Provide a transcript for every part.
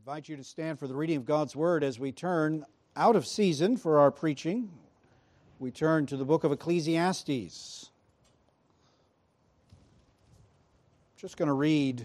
invite you to stand for the reading of God's Word as we turn out of season for our preaching. We turn to the book of Ecclesiastes. I'm just going to read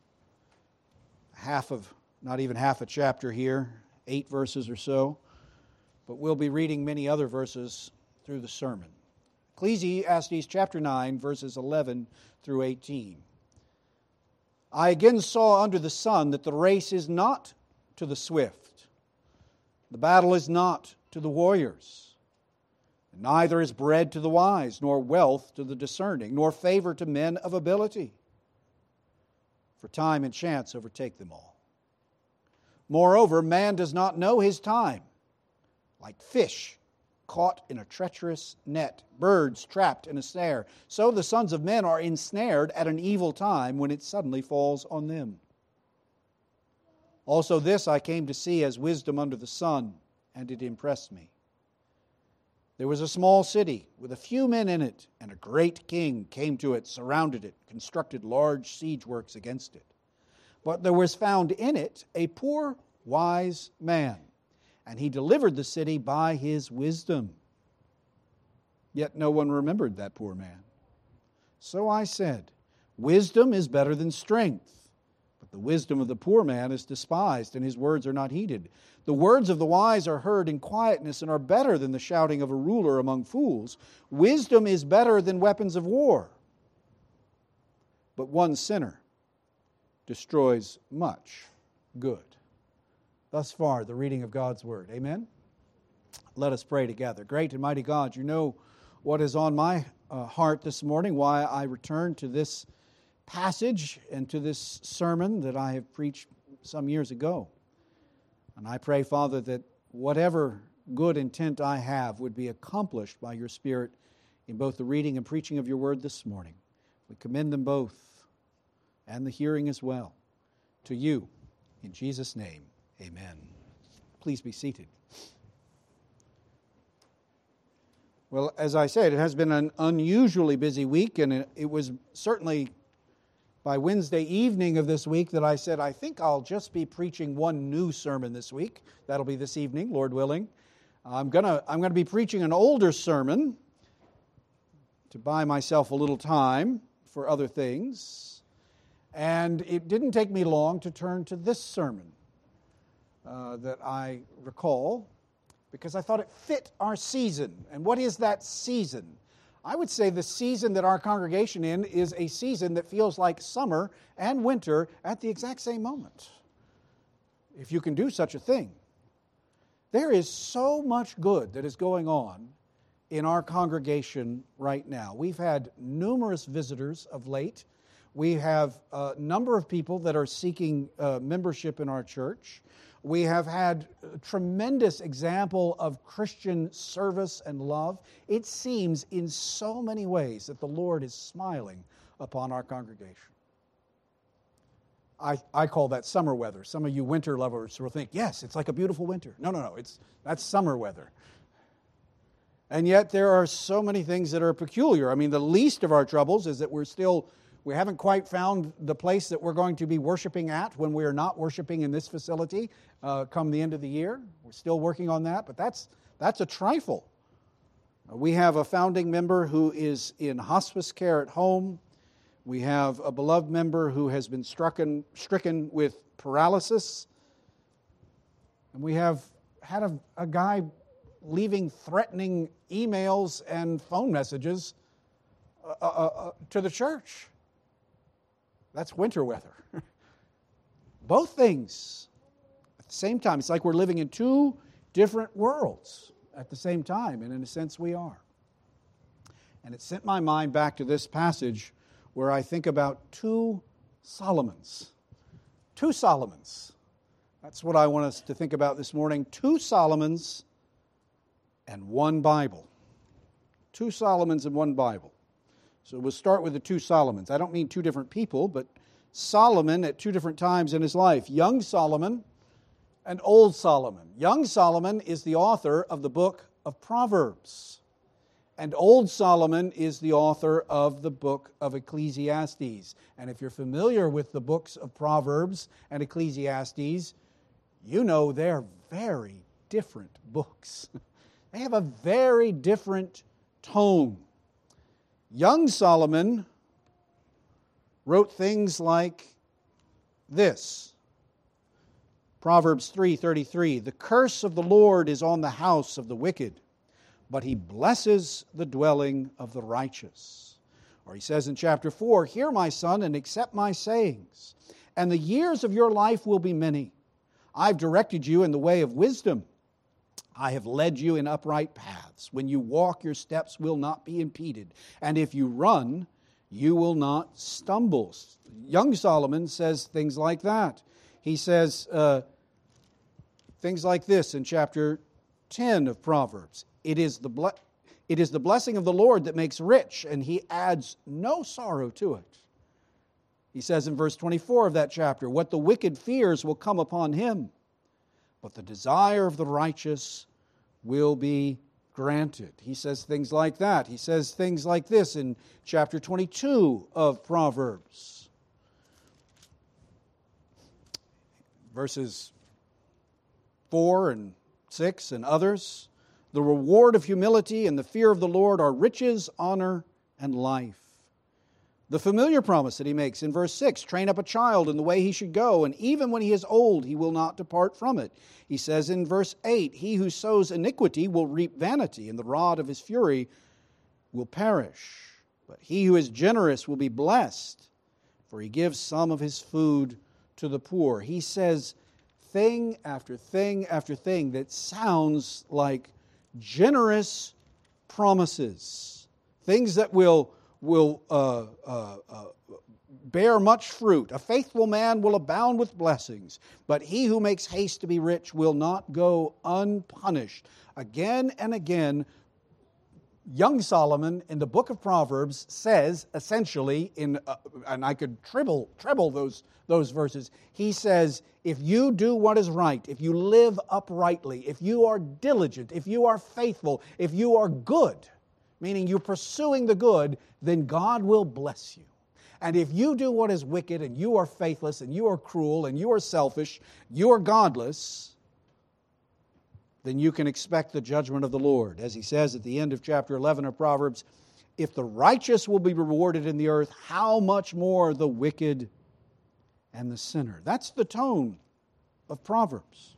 not even half a chapter here, 8 verses or so, but we'll be reading many other verses through the sermon. Ecclesiastes chapter 9, verses 11 through 18. I again saw under the sun that the race is not to the swift. The battle is not to the warriors. And neither is bread to the wise, nor wealth to the discerning, nor favor to men of ability. For time and chance overtake them all. Moreover, man does not know his time. Like fish caught in a treacherous net, birds trapped in a snare, so the sons of men are ensnared at an evil time when it suddenly falls on them. Also this I came to see as wisdom under the sun, and it impressed me. There was a small city with a few men in it, and a great king came to it, surrounded it, constructed large siege works against it. But there was found in it a poor, wise man, and he delivered the city by his wisdom. Yet no one remembered that poor man. So I said, wisdom is better than strength, but the wisdom of the poor man is despised, and his words are not heeded. The words of the wise are heard in quietness and are better than the shouting of a ruler among fools. Wisdom is better than weapons of war. But one sinner destroys much good. Thus far, the reading of God's Word. Amen? Let us pray together. Great and mighty God, you know what is on my heart this morning, why I return to this passage and to this sermon that I have preached some years ago. And I pray, Father, that whatever good intent I have would be accomplished by your Spirit in both the reading and preaching of your Word this morning. We commend them both, and the hearing as well, to you. In Jesus' name, amen. Please be seated. Well, as I said, it has been an unusually busy week, and it was certainly by Wednesday evening of this week that I said, I think I'll just be preaching one new sermon this week. That'll be this evening, Lord willing. I'm gonna be preaching an older sermon to buy myself a little time for other things. And it didn't take me long to turn to this sermon that I recall, because I thought it fit our season. And what is that season? I would say the season that our congregation in is a season that feels like summer and winter at the exact same moment, if you can do such a thing. There is so much good that is going on in our congregation right now. We've had numerous visitors of late. We have a number of people that are seeking membership in our church. We have had a tremendous example of Christian service and love. It seems in so many ways that the Lord is smiling upon our congregation. I call that summer weather. Some of you winter lovers will think, yes, it's like a beautiful winter. No, that's summer weather. And yet there are so many things that are peculiar. I mean, the least of our troubles is that we haven't quite found the place that we're going to be worshiping at when we are not worshiping in this facility come the end of the year. We're still working on that, but that's a trifle. We have a founding member who is in hospice care at home. We have a beloved member who has been stricken with paralysis. And we have had a guy leaving threatening emails and phone messages to the church. That's winter weather. Both things at the same time. It's like we're living in two different worlds at the same time, and in a sense we are. And it sent my mind back to this passage where I think about two Solomons. Two Solomons. That's what I want us to think about this morning. Two Solomons and one Bible. Two Solomons and one Bible. So we'll start with the two Solomons. I don't mean two different people, but Solomon at two different times in his life. Young Solomon and old Solomon. Young Solomon is the author of the book of Proverbs. And old Solomon is the author of the book of Ecclesiastes. And if you're familiar with the books of Proverbs and Ecclesiastes, you know they're very different books. They have a very different tone. Young Solomon wrote things like this. Proverbs 3:33, "The curse of the Lord is on the house of the wicked, but He blesses the dwelling of the righteous." Or he says in chapter 4, "Hear, my son, and accept my sayings, and the years of your life will be many. I've directed you in the way of wisdom. I have led you in upright paths. When you walk, your steps will not be impeded, and if you run, you will not stumble." Young Solomon says things like that. He says things like this in chapter 10 of Proverbs. It is the blessing of the Lord that makes rich, and He adds no sorrow to it. He says in verse 24 of that chapter, "What the wicked fears will come upon him, but the desire of the righteous will be granted." He says things like that. He says things like this in chapter 22 of Proverbs. Verses 4 and 6 and others. "The reward of humility and the fear of the Lord are riches, honor, and life." The familiar promise that he makes in verse 6, "Train up a child in the way he should go, and even when he is old, he will not depart from it." He says in verse 8, "He who sows iniquity will reap vanity, and the rod of his fury will perish. But he who is generous will be blessed, for he gives some of his food to the poor." He says thing after thing after thing that sounds like generous promises, things that will bear much fruit. "A faithful man will abound with blessings, but he who makes haste to be rich will not go unpunished." Again and again, young Solomon in the book of Proverbs says, essentially, and I could treble those verses, he says, if you do what is right, if you live uprightly, if you are diligent, if you are faithful, if you are good, meaning you're pursuing the good, then God will bless you. And if you do what is wicked, and you are faithless, and you are cruel, and you are selfish, you are godless, then you can expect the judgment of the Lord. As he says at the end of chapter 11 of Proverbs, "If the righteous will be rewarded in the earth, how much more the wicked and the sinner." That's the tone of Proverbs.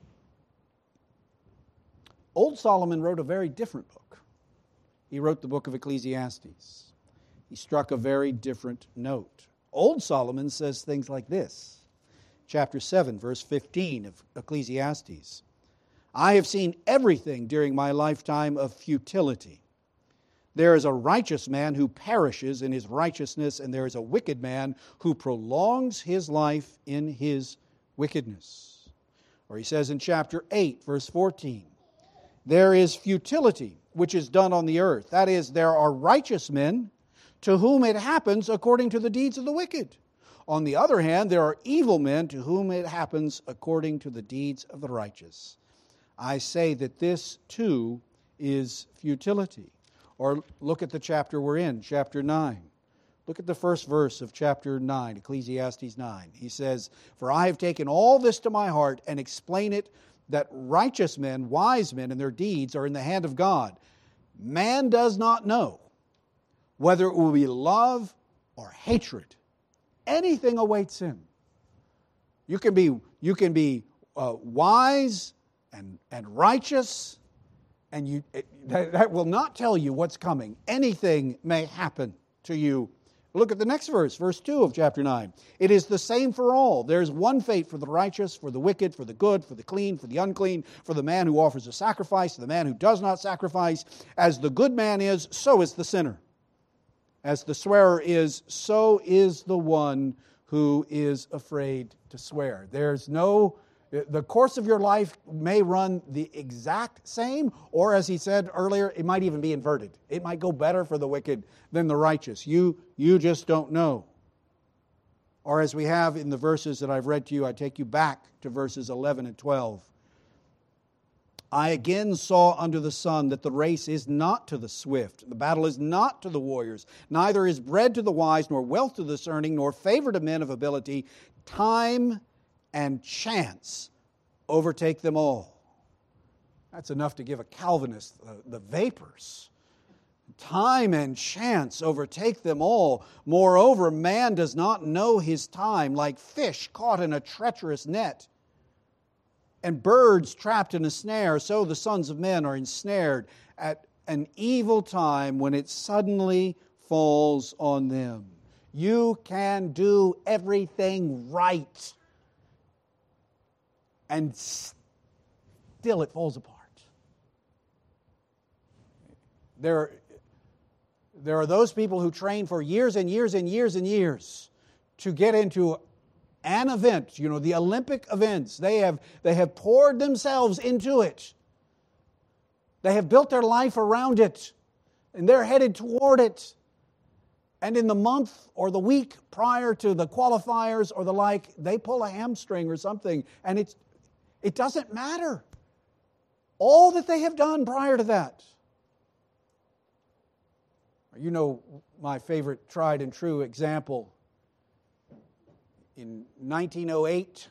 Old Solomon wrote a very different book. He wrote the book of Ecclesiastes. He struck a very different note. Old Solomon says things like this. Chapter 7, verse 15 of Ecclesiastes. "I have seen everything during my lifetime of futility. There is a righteous man who perishes in his righteousness, and there is a wicked man who prolongs his life in his wickedness." Or he says in chapter 8, verse 14, "There is futility which is done on the earth. That is, there are righteous men to whom it happens according to the deeds of the wicked. On the other hand, there are evil men to whom it happens according to the deeds of the righteous. I say that this too is futility." Or look at the chapter we're in, chapter 9. Look at the first verse of chapter 9, Ecclesiastes 9. He says, "For I have taken all this to my heart and explain it, that righteous men, wise men, and their deeds are in the hand of God. Man does not know whether it will be love or hatred. Anything awaits him." You can be wise and righteous, and that will not tell you what's coming. Anything may happen to you. Look at the next verse, verse 2 of chapter 9. "It is the same for all. There is one fate for the righteous, for the wicked, for the good, for the clean, for the unclean, for the man who offers a sacrifice, for the man who does not sacrifice. As the good man is, so is the sinner. As the swearer is, so is the one who is afraid to swear." The course of your life may run the exact same, or as he said earlier, it might even be inverted. It might go better for the wicked than the righteous. You just don't know. Or as we have in the verses that I've read to you, I take you back to verses 11 and 12. "I again saw under the sun that the race is not to the swift, the battle is not to the warriors, neither is bread to the wise, nor wealth to the discerning, nor favor to men of ability. Time and chance overtake them all. That's enough to give a Calvinist the vapors. Time and chance overtake them all. Moreover, man does not know his time, like fish caught in a treacherous net, and birds trapped in a snare, so the sons of men are ensnared at an evil time when it suddenly falls on them. You can do everything right, and still it falls apart. There are those people who train for years and years and years and years to get into an event, the Olympic events. They have poured themselves into it. They have built their life around it, and they're headed toward it. And in the month or the week prior to the qualifiers or the like, they pull a hamstring or something, and it doesn't matter. All that they have done prior to that. You know my favorite tried and true example. In 1908,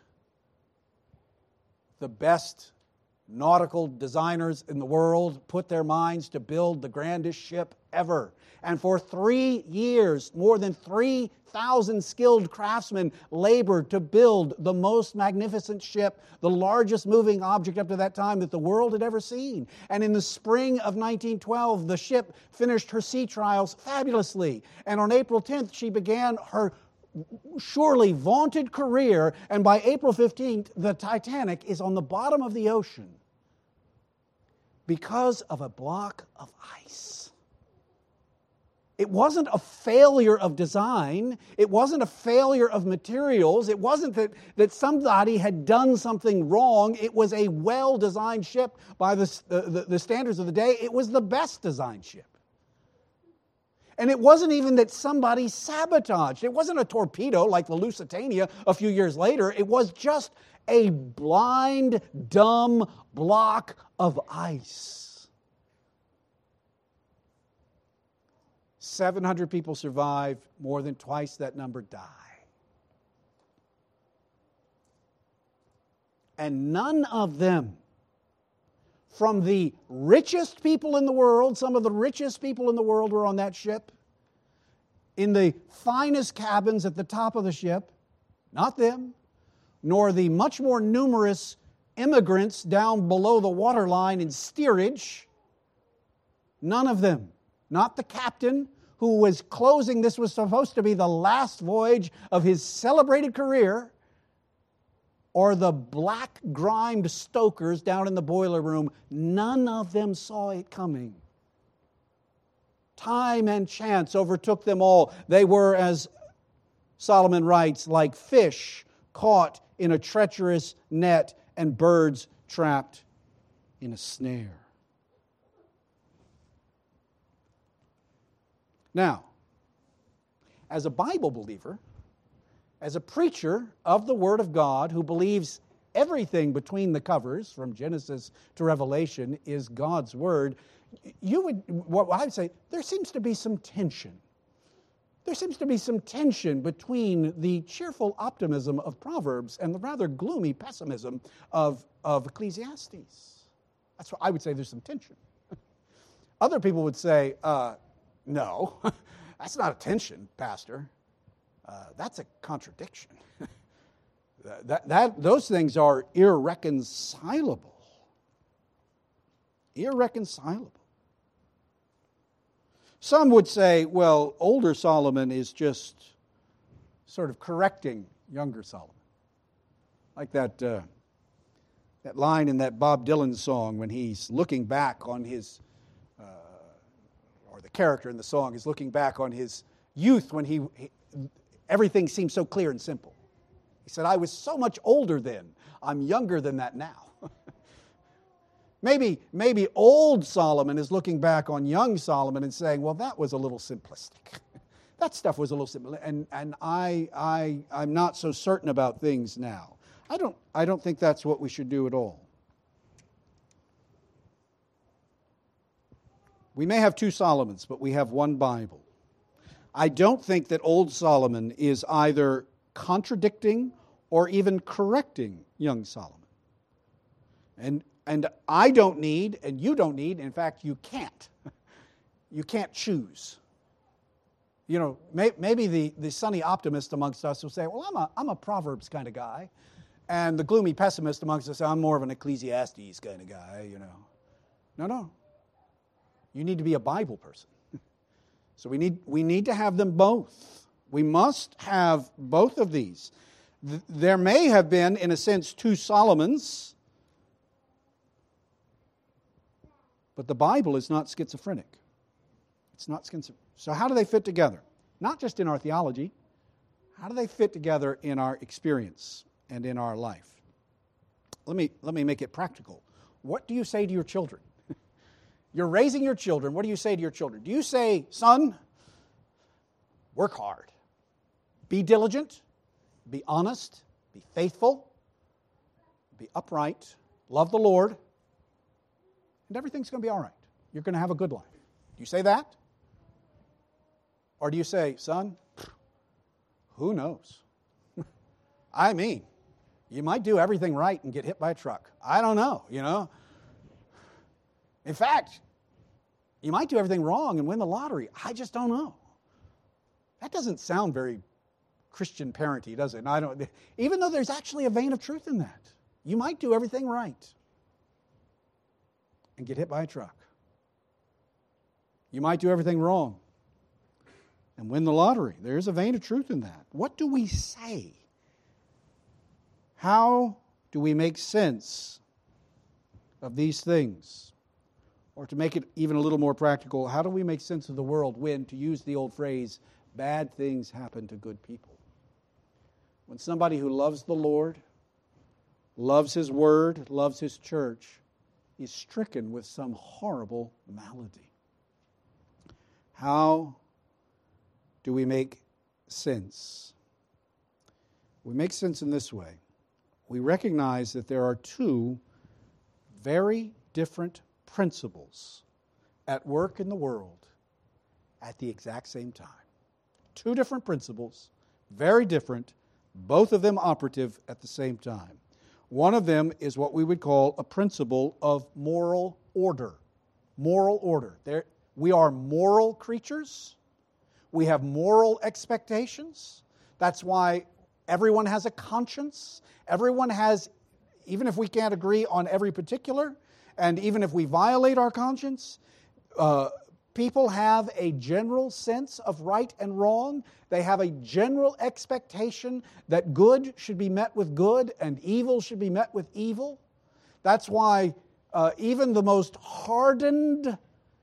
the best nautical designers in the world put their minds to build the grandest ship ever. And for 3 years, more than 3,000 skilled craftsmen labored to build the most magnificent ship, the largest moving object up to that time that the world had ever seen. And in the spring of 1912, the ship finished her sea trials fabulously. And on April 10th, she began her surely vaunted career, and by April 15th, the Titanic is on the bottom of the ocean because of a block of ice. It wasn't a failure of design. It wasn't a failure of materials. It wasn't that somebody had done something wrong. It was a well-designed ship by the standards of the day. It was the best designed ship. And it wasn't even that somebody sabotaged. It wasn't a torpedo like the Lusitania a few years later. It was just a blind, dumb block of ice. 700 people survive, more than twice that number die. And none of them, from the richest people in the world, some of the richest people in the world were on that ship, in the finest cabins at the top of the ship, not them, nor the much more numerous immigrants down below the waterline in steerage, none of them. Not the captain who was closing, this was supposed to be the last voyage of his celebrated career, or the black-grimed stokers down in the boiler room. None of them saw it coming. Time and chance overtook them all. They were, as Solomon writes, like fish caught in a treacherous net and birds trapped in a snare. Now, as a Bible believer, as a preacher of the Word of God who believes everything between the covers, from Genesis to Revelation, is God's Word, what I would say, there seems to be some tension. There seems to be some tension between the cheerful optimism of Proverbs and the rather gloomy pessimism of Ecclesiastes. That's what I would say, there's some tension. Other people would say, no, that's not a tension, Pastor. That's a contradiction. Those things are irreconcilable. Irreconcilable. Some would say, well, older Solomon is just sort of correcting younger Solomon. Like that line in that Bob Dylan song when he's looking back on his, or the character in the song is looking back on his youth when everything seemed so clear and simple. He said, I was so much older then. I'm younger than that now. Maybe old Solomon is looking back on young Solomon and saying, well, that was a little simplistic. That stuff was a little simple, and I'm not so certain about things now. I don't think that's what we should do at all. We may have two Solomons, but we have one Bible. I don't think that old Solomon is either contradicting or even correcting young Solomon. And I don't need, and you don't need, in fact, you can't. You can't choose. You know, maybe the sunny optimist amongst us will say, well, I'm a Proverbs kind of guy. And the gloomy pessimist amongst us, I'm more of an Ecclesiastes kind of guy, you know. No. You need to be a Bible person. So we need to have them both. We must have both of these. There may have been, in a sense, two Solomons, but the Bible is not schizophrenic. It's not schizophrenic. So how do they fit together? Not just in our theology. How do they fit together in our experience and in our life? Let me make it practical. What do you say to your children? You're raising your children. What do you say to your children? Do you say, son, work hard, be diligent, be honest, be faithful, be upright, love the Lord, and everything's going to be all right. You're going to have a good life. Do you say that? Or do you say, son, who knows? I mean, you might do everything right and get hit by a truck. I don't know, you know. In fact, you might do everything wrong and win the lottery. I just don't know. That doesn't sound very Christian parenty, does it? Even though there's actually a vein of truth in that. You might do everything right and get hit by a truck. You might do everything wrong and win the lottery. There's a vein of truth in that. What do we say? How do we make sense of these things? Or to make it even a little more practical, how do we make sense of the world when, to use the old phrase, bad things happen to good people? When somebody who loves the Lord, loves His Word, loves His church, is stricken with some horrible malady. How do we make sense? We make sense in this way. We recognize that there are two very different principles at work in the world at the exact same time. Two different principles, very different, both of them operative at the same time. One of them is what we would call a principle of moral order. Moral order. We are moral creatures. We have moral expectations. That's why everyone has a conscience. Everyone has, even if we can't agree on every particular, and even if we violate our conscience, people have a general sense of right and wrong. They have a general expectation that good should be met with good and evil should be met with evil. That's why even the most hardened,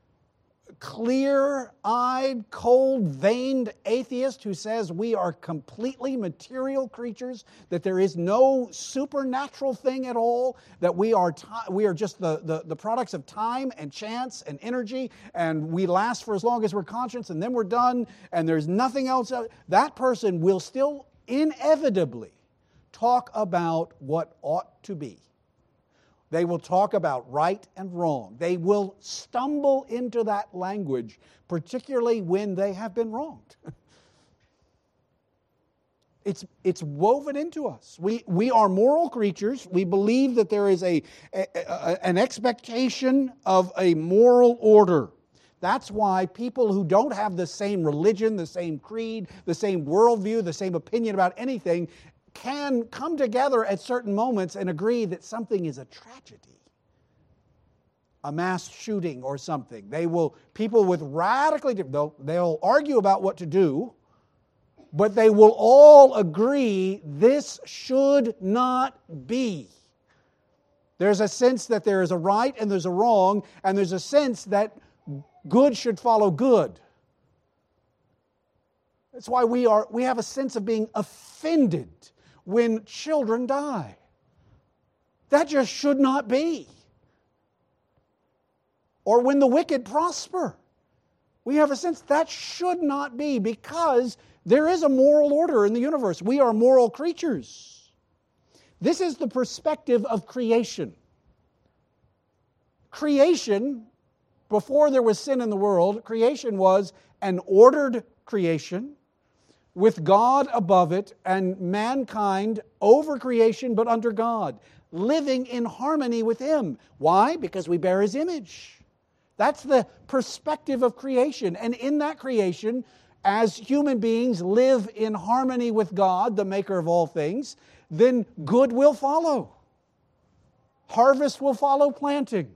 clear-eyed, cold-veined atheist who says we are completely material creatures, that there is no supernatural thing at all, that we are just the products of time and chance and energy, and we last for as long as we're conscious, and then we're done, and there's nothing else. That person will still inevitably talk about what ought to be. They will talk about right and wrong. They will stumble into that language, particularly when they have been wronged. It's woven into us. We are moral creatures. We believe that there is an expectation of a moral order. That's why people who don't have the same religion, the same creed, the same worldview, the same opinion about anything can come together at certain moments and agree that something is a tragedy, a mass shooting or something. People with radically different, they'll argue about what to do, but they will all agree this should not be. There's a sense that there is a right and there's a wrong, and there's a sense that good should follow good. That's why we have a sense of being offended when children die. That just should not be. Or when the wicked prosper. We have a sense that should not be, because there is a moral order in the universe. We are moral creatures. This is the perspective of creation. Creation, before there was sin in the world, creation was an ordered creation with God above it and mankind over creation but under God, living in harmony with Him. Why? Because we bear His image. That's the perspective of creation. And in that creation, as human beings live in harmony with God, the maker of all things, then good will follow. Harvest will follow planting.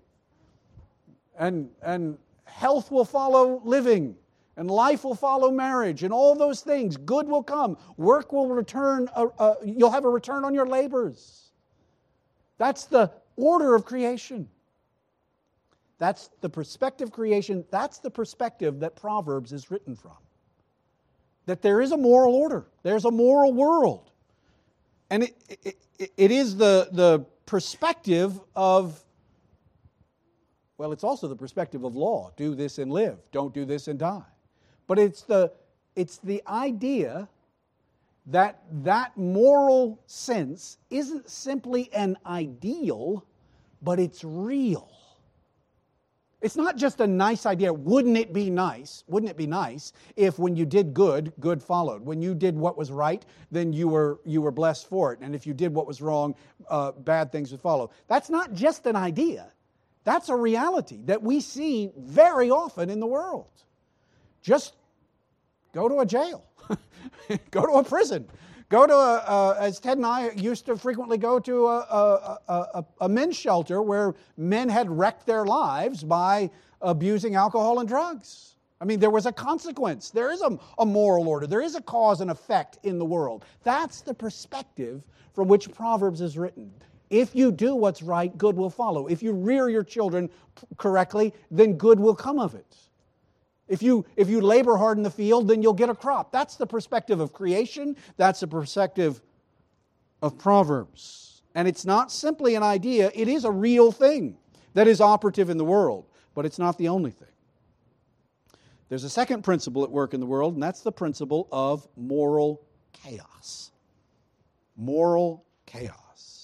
And health will follow living. And life will follow marriage. And all those things. Good will come. Work will return. You'll have a return on your labors. That's the order of creation. That's the perspective of creation. That's the perspective that Proverbs is written from. That there is a moral order. There's a moral world. And it is the perspective of, well, it's also the perspective of law. Do this and live. Don't do this and die. But it's the idea that moral sense isn't simply an ideal, but it's real. It's not just a nice idea. Wouldn't it be nice? Wouldn't it be nice if when you did good, good followed? When you did what was right, then you were blessed for it. And if you did what was wrong, bad things would follow. That's not just an idea. That's a reality that we see very often in the world. Just go to a jail. Go to a prison. Go to, as Ted and I used to frequently go to a men's shelter where men had wrecked their lives by abusing alcohol and drugs. I mean, there was a consequence. There is a moral order. There is a cause and effect in the world. That's the perspective from which Proverbs is written. If you do what's right, good will follow. If you rear your children correctly, then good will come of it. If you labor hard in the field, then you'll get a crop. That's the perspective of creation. That's the perspective of Proverbs. And it's not simply an idea. It is a real thing that is operative in the world. But it's not the only thing. There's a second principle at work in the world, and that's the principle of moral chaos. Moral chaos.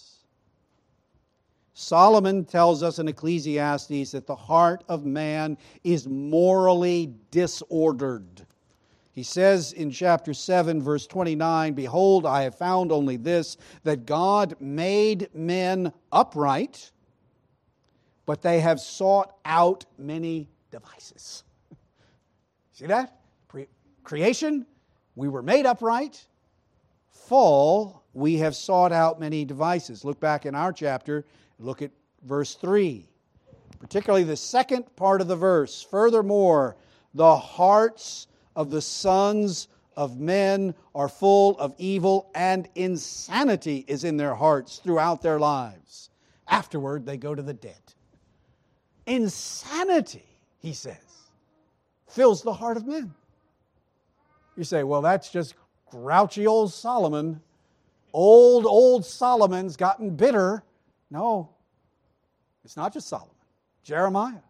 Solomon tells us in Ecclesiastes that the heart of man is morally disordered. He says in chapter 7, verse 29, "Behold, I have found only this, that God made men upright, but they have sought out many devices." See that? Creation, we were made upright. Fall, we have sought out many devices. Look back in our chapter. Look at verse 3, particularly the second part of the verse. "Furthermore, the hearts of the sons of men are full of evil, and insanity is in their hearts throughout their lives. Afterward, they go to the dead." Insanity, he says, fills the heart of men. You say, well, that's just grouchy old Solomon. Old Solomon's gotten bitter. No, it's not just Solomon. Jeremiah.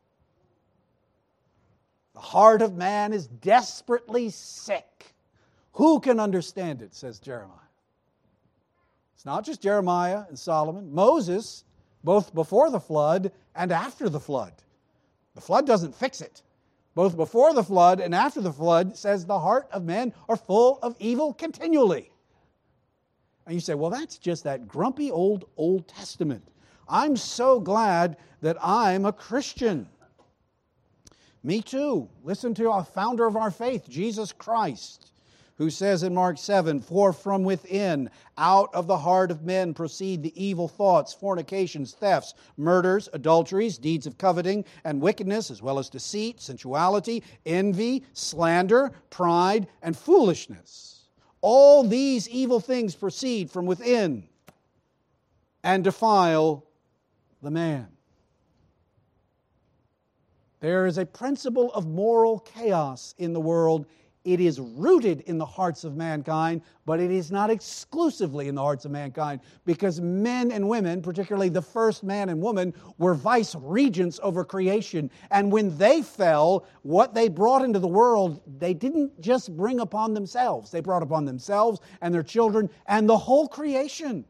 The heart of man is desperately sick. Who can understand it, says Jeremiah. It's not just Jeremiah and Solomon. Moses, both before the flood and after the flood. The flood doesn't fix it. Both before the flood and after the flood says the heart of men are full of evil continually. And you say, well, that's just that grumpy Old Testament. I'm so glad that I'm a Christian. Me too. Listen to our founder of our faith, Jesus Christ, who says in Mark 7, "For from within, out of the heart of men proceed the evil thoughts, fornications, thefts, murders, adulteries, deeds of coveting, and wickedness, as well as deceit, sensuality, envy, slander, pride, and foolishness. All these evil things proceed from within and defile the man." There is a principle of moral chaos in the world. It is rooted in the hearts of mankind, but it is not exclusively in the hearts of mankind, because men and women, particularly the first man and woman, were vice regents over creation. And when they fell, what they brought into the world, they didn't just bring upon themselves. They brought upon themselves and their children and the whole creation.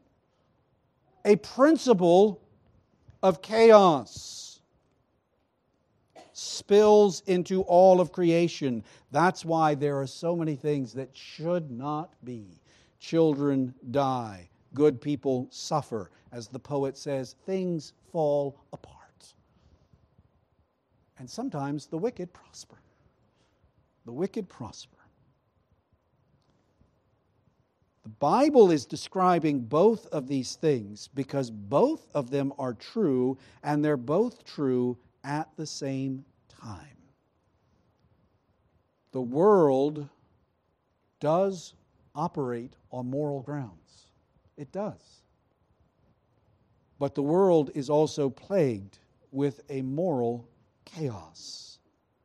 A principle of chaos. spills into all of creation. That's why there are so many things that should not be. Children die. Good people suffer. As the poet says, things fall apart. And sometimes the wicked prosper. The wicked prosper. The Bible is describing both of these things because both of them are true, and they're both true at the same time. The world does operate on moral grounds. It does. But the world is also plagued with a moral chaos.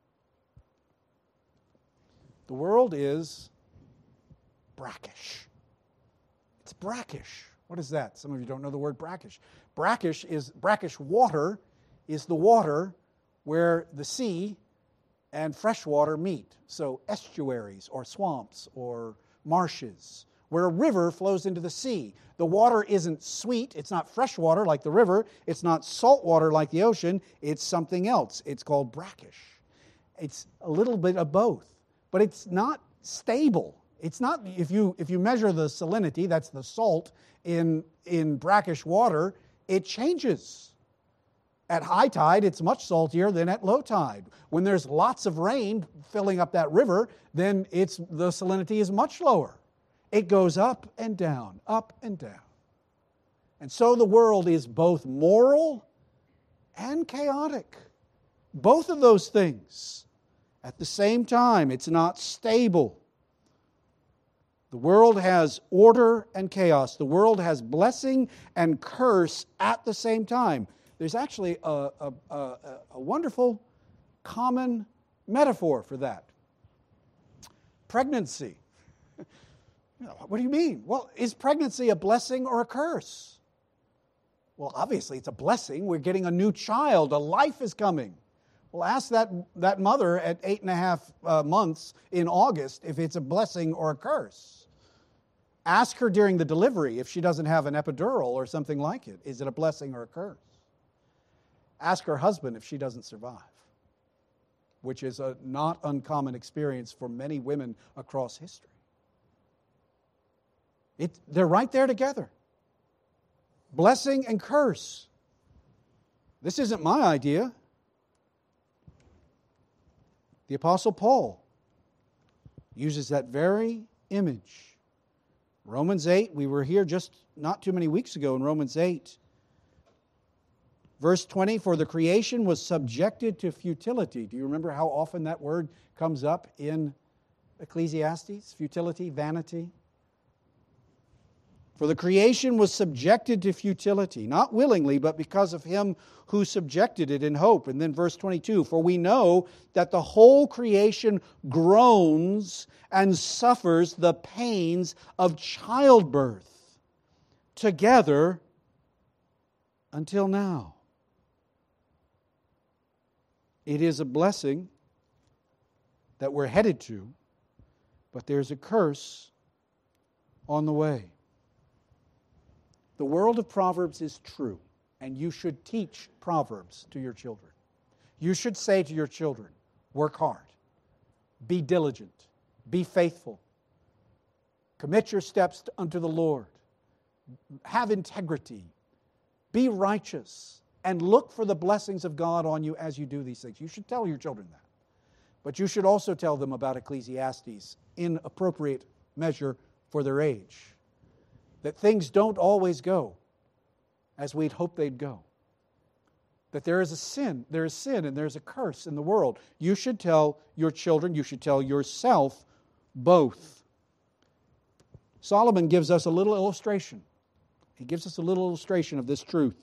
The world is brackish. It's brackish. What is that? Some of you don't know the word brackish. Brackish water is the water where the sea and fresh water meet. So estuaries or swamps or marshes where a river flows into the sea. The water isn't sweet. It's not fresh water like the river. It's not salt water like the ocean. It's something else. It's called brackish. It's a little bit of both. But it's not stable. It's not, if you measure the salinity, that's the salt in brackish water, it changes. At high tide, it's much saltier than at low tide. When there's lots of rain filling up that river, then the salinity is much lower. It goes up and down, up and down. And so the world is both moral and chaotic. Both of those things at the same time. It's not stable. The world has order and chaos. The world has blessing and curse at the same time. There's actually a wonderful common metaphor for that. Pregnancy. What do you mean? Well, is pregnancy a blessing or a curse? Well, obviously it's a blessing. We're getting a new child. A life is coming. Well, ask that mother at 8.5 months in August if it's a blessing or a curse. Ask her during the delivery if she doesn't have an epidural or something like it. Is it a blessing or a curse? Ask her husband if she doesn't survive, which is a not uncommon experience for many women across history. They're right there together. Blessing and curse. This isn't my idea. The Apostle Paul uses that very image. Romans 8, we were here just not too many weeks ago in Romans 8. Verse 20, for the creation was subjected to futility. Do you remember how often that word comes up in Ecclesiastes? Futility, vanity. For the creation was subjected to futility, not willingly, but because of him who subjected it in hope. And then verse 22, for we know that the whole creation groans and suffers the pains of childbirth together until now. It is a blessing that we're headed to, but there's a curse on the way. The world of Proverbs is true, and you should teach Proverbs to your children. You should say to your children, work hard, be diligent, be faithful, commit your steps unto the Lord, have integrity, be righteous, and look for the blessings of God on you as you do these things. You should tell your children that. But you should also tell them about Ecclesiastes in appropriate measure for their age. That things don't always go as we'd hope they'd go. That there is sin and there's a curse in the world. You should tell your children, you should tell yourself both. Solomon gives us a little illustration. He gives us a little illustration of this truth.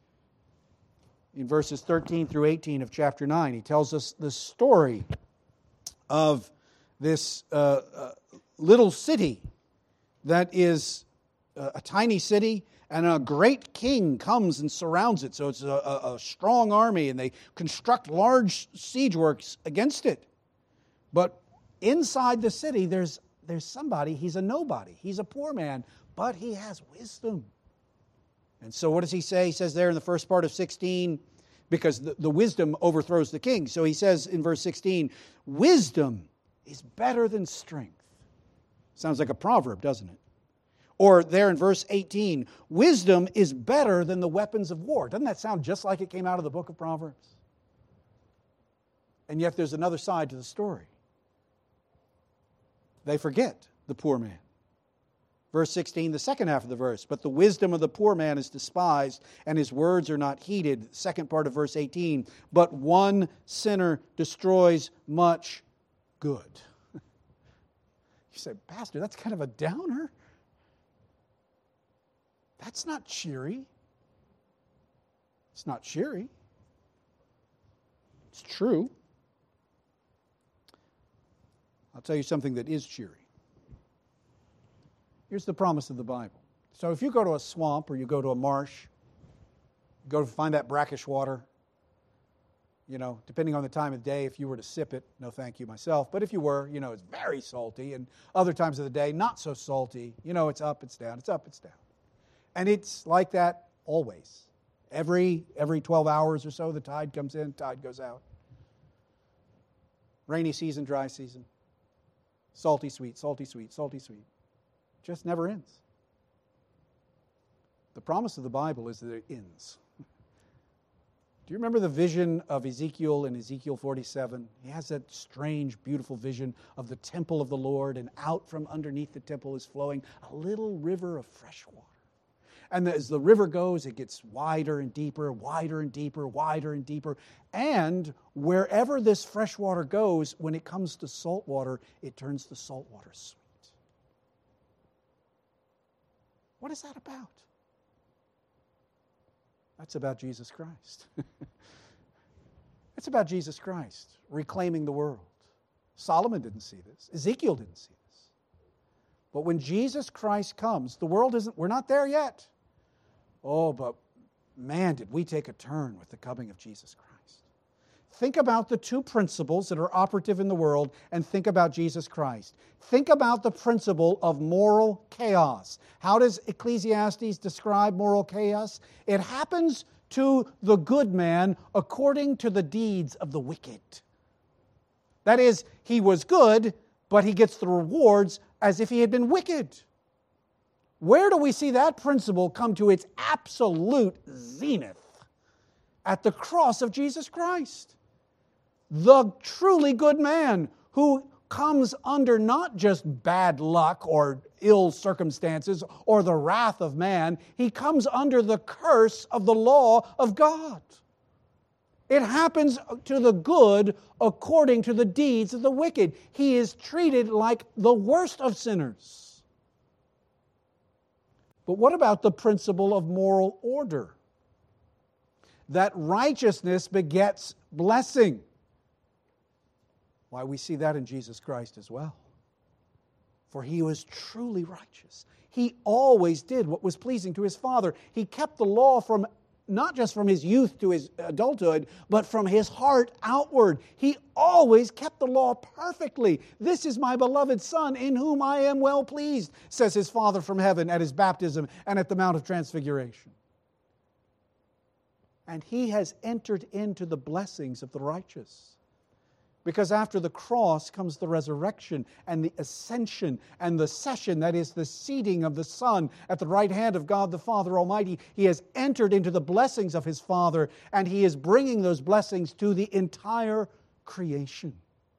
In verses 13 through 18 of chapter 9, he tells us the story of this little city that is a tiny city, and a great king comes and surrounds it. So it's a strong army, and they construct large siege works against it. But inside the city, there's somebody, he's a nobody. He's a poor man, but he has wisdom. And so what does he say? He says there in the first part of 16, because the wisdom overthrows the king. So he says in verse 16, wisdom is better than strength. Sounds like a proverb, doesn't it? Or there in verse 18, wisdom is better than the weapons of war. Doesn't that sound just like it came out of the book of Proverbs? And yet there's another side to the story. They forget the poor man. Verse 16, the second half of the verse, but the wisdom of the poor man is despised, and his words are not heeded. Second part of verse 18, but one sinner destroys much good. You say, Pastor, that's kind of a downer. That's not cheery. It's not cheery. It's true. I'll tell you something that is cheery. Here's the promise of the Bible. So if you go to a swamp or you go to a marsh, you go to find that brackish water, depending on the time of day, if you were to sip it, no thank you myself, but if you were, it's very salty, and other times of the day, not so salty. It's up, it's down, it's up, it's down. And it's like that always. Every 12 hours or so, the tide comes in, tide goes out. Rainy season, dry season. Salty, sweet, salty, sweet, salty, sweet. Just never ends. The promise of the Bible is that it ends. Do you remember the vision of Ezekiel in Ezekiel 47? He has that strange, beautiful vision of the temple of the Lord, and out from underneath the temple is flowing a little river of fresh water. And as the river goes, it gets wider and deeper, wider and deeper, wider and deeper. And wherever this fresh water goes, when it comes to salt water, it turns the salt water sweet. What is that about? That's about Jesus Christ. It's about Jesus Christ reclaiming the world. Solomon didn't see this. Ezekiel didn't see this. But when Jesus Christ comes, the world we're not there yet. Oh, but man, did we take a turn with the coming of Jesus Christ. Think about the two principles that are operative in the world and think about Jesus Christ. Think about the principle of moral chaos. How does Ecclesiastes describe moral chaos? It happens to the good man according to the deeds of the wicked. That is, he was good, but he gets the rewards as if he had been wicked. Where do we see that principle come to its absolute zenith? At the cross of Jesus Christ. The truly good man who comes under not just bad luck or ill circumstances or the wrath of man, he comes under the curse of the law of God. It happens to the good according to the deeds of the wicked. He is treated like the worst of sinners. But what about the principle of moral order? That righteousness begets blessing. Why, we see that in Jesus Christ as well. For he was truly righteous. He always did what was pleasing to his Father. He kept the law from not just from his youth to his adulthood, but from his heart outward. He always kept the law perfectly. This is my beloved Son, in whom I am well pleased, says his Father from heaven at his baptism and at the Mount of Transfiguration. And he has entered into the blessings of the righteous. Because after the cross comes the resurrection and the ascension and the session, that is the seating of the Son at the right hand of God the Father Almighty. He has entered into the blessings of his Father, and he is bringing those blessings to the entire creation.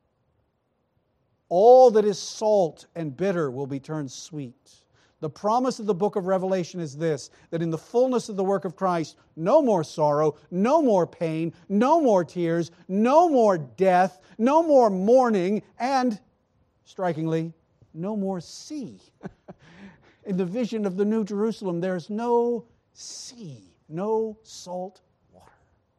All that is salt and bitter will be turned sweet. The promise of the book of Revelation is this, that in the fullness of the work of Christ, no more sorrow, no more pain, no more tears, no more death, no more mourning, and, strikingly, no more sea. In the vision of the New Jerusalem, there's no sea, no salt water.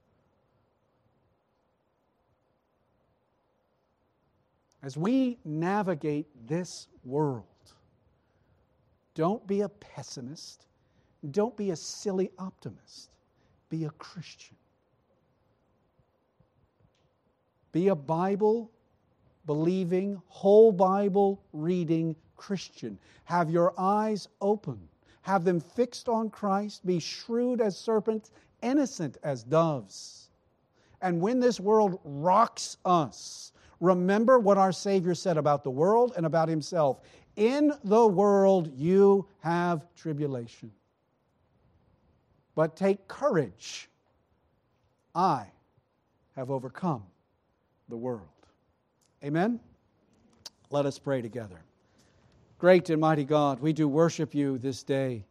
As we navigate this world, don't be a pessimist. Don't be a silly optimist. Be a Christian. Be a Bible-believing, whole Bible-reading Christian. Have your eyes open. Have them fixed on Christ. Be shrewd as serpents, innocent as doves. And when this world rocks us, remember what our Savior said about the world and about Himself. In the world you have tribulation. But take courage. I have overcome the world. Amen? Let us pray together. Great and mighty God, we do worship You this day.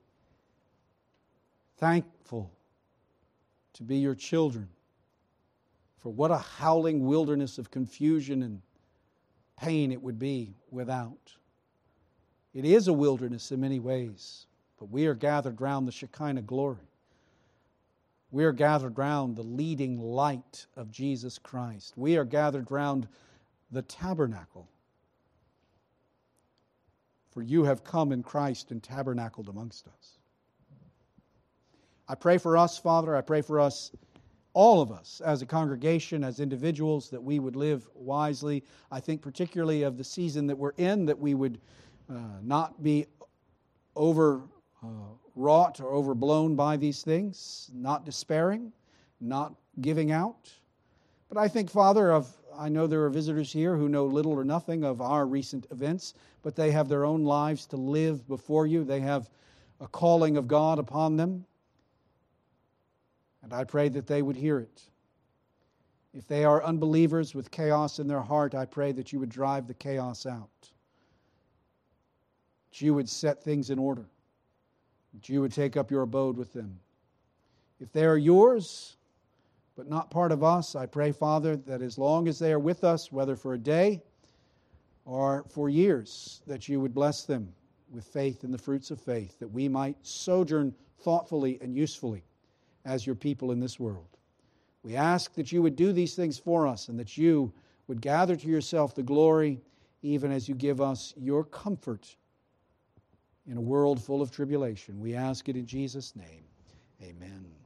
Thankful to be Your children. For what a howling wilderness of confusion and pain it would be without. It is a wilderness in many ways, but we are gathered round the Shekinah glory. We are gathered round the leading light of Jesus Christ. We are gathered round the tabernacle. For You have come in Christ and tabernacled amongst us. I pray for us, Father. I pray for us, all of us, as a congregation, as individuals, that we would live wisely. I think particularly of the season that we're in, that we would not be overwrought or overblown by these things, not despairing, not giving out. But I think, Father, I know there are visitors here who know little or nothing of our recent events, but they have their own lives to live before You. They have a calling of God upon them. And I pray that they would hear it. If they are unbelievers with chaos in their heart, I pray that You would drive the chaos out. That You would set things in order. That You would take up Your abode with them. If they are Yours, but not part of us, I pray, Father, that as long as they are with us, whether for a day or for years, that You would bless them with faith and the fruits of faith, that we might sojourn thoughtfully and usefully as Your people in this world. We ask that You would do these things for us and that You would gather to Yourself the glory, even as You give us Your comfort in a world full of tribulation. We ask it in Jesus' name. Amen.